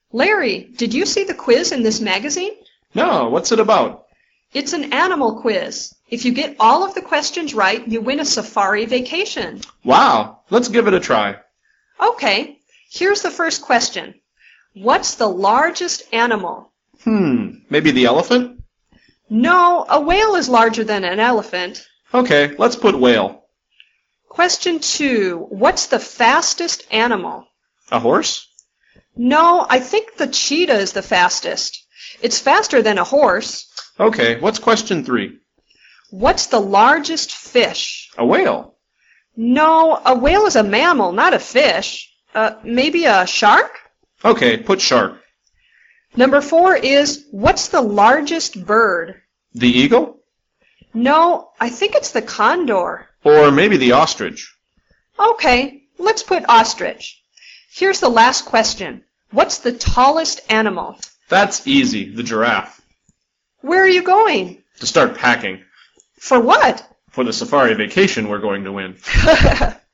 Larry, did you see the quiz in this magazine? No, what's it about? It's an animal quiz. If you get all of the questions right, you win a safari vacation. Wow, let's give it a try. Okay, here's the first question. What's the largest animal? Maybe the elephant? No, a whale is larger than an elephant. Okay, let's put whale. Question 2. What's the fastest animal? A horse? No, I think the cheetah is the fastest. It's faster than a horse. Okay, what's question 3? What's the largest fish? A whale. No, a whale is a mammal, not a fish. Maybe a shark? Okay, put shark. Number 4 is, what's the largest bird? The eagle? No, I think it's the condor. Or maybe the ostrich. Okay, let's put ostrich. Here's the last question. What's the tallest animal? That's easy, the giraffe. Where are you going? To start packing. For what? For the safari vacation we're going to win.